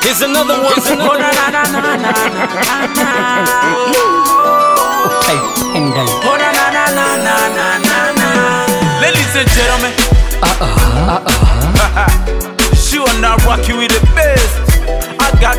Here's another one. Oh, na na na na na na. Oh, na na na na na na na. Ladies and gentlemen, she will not rock you with the best. I got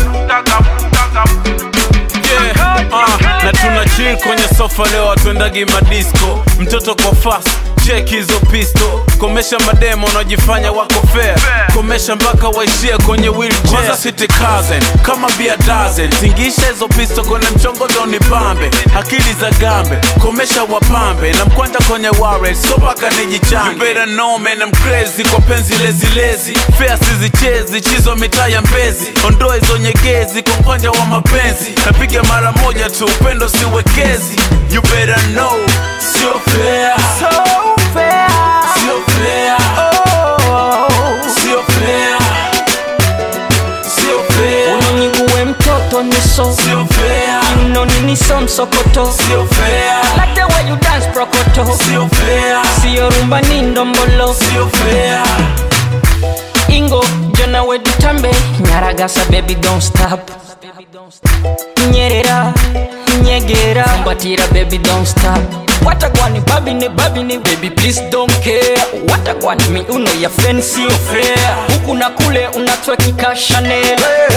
na tuna chill kwenye sofa leo, atuendagi madisco. Mtoto kwa fast, check hizo pisto. Komesha mademo unajifanya wako fair. Komesha mpaka waishia kwenye wheelchair. Kwanza city cousin, kama bia dozen. Tingisha hizo pisto kwenye mchongozo ni bambe. Akili za gambe, komesha wapambe. Na mkwanja kwenye warrant, so baka nijichange. You better know man, I'm crazy. Kwa penzi lezi fair sizichezi, chizo mitaa ya Mbezi. Ondoa hizo nyegezi, kwa mkwanja wa mapenzi. Napiga mara moja tu, upendo siwekezi. You better know, sio fair. Sio fair. Sio fair. Sio fair. Unoniguwe mtoto niso. Sio fair. Unonini so msokoto. Sio fair. Like the way you dance prokoto. Sio fair. Sio rumba ni ndombolo. Sio fair. Ingo, jona we dutambe. Nyaragasa baby don't stop. Nyerera, nyegera. Mbatira baby don't stop. Watagwani babine baby please don't care. Watagwani mi uno ya fancy fair. Huku na kule unatwekika Chanel.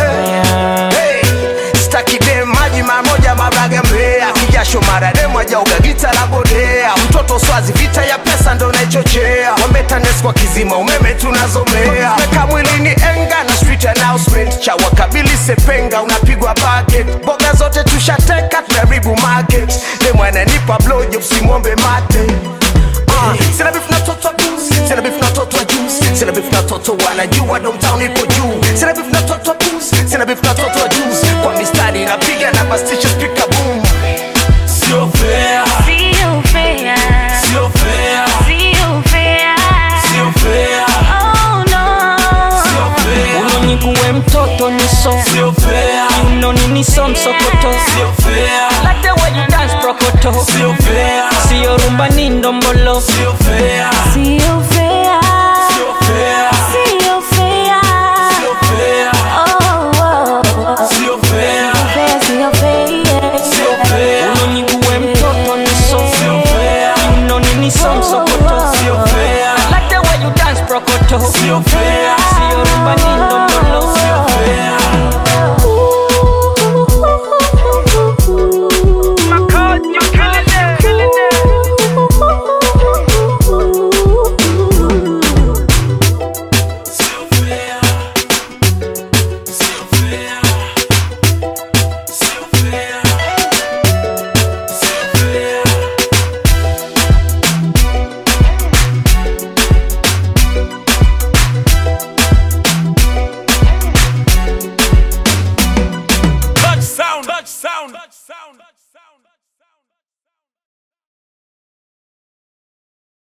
Staki dem maji mamoja mabraga mbea. Kijasho mara demu ajauga gita la bodea. Mtoto swazi vita ya pesa ndo naichochea. Wambetanes kwa kizima umeme tunazomea. Meka mwilini enga na street announcement. Chawa kabili sepenga unapigwa bucket. Boga zote tushateka tunaribu market. Demu ananipa blowjob simwombe mate. Sina beef na toto juice. Sina beef na toto juice. Sina beef na toto wanajua downtown ipo juu. Sina beef na toto juice. Sina beef na toto juice. Kwa mistari napiga na bastisha speaker boom. Sio fair. Sio fair. Sio fair. Sio fair. Sio fair. Oh no. Sio fair. Unoniguwe mtoto niso. Sio fair. Unonini so msokoto. Sio fair. Like the way you dance prokoto. Sio fair. Sio rumba ni ndombolo. Sio fair. Sio fair. Sio fair. Sio fair. Sio fair. Oh. Sio fair. Sio fair. Sio fair. Unoniguwe mtoto niso. Sio fair. Unonini so msokoto. Sio fair. Like the way you dance prokoto. Sio fair. Sio rumba ni ndombolo. Sio fair. Touch sound.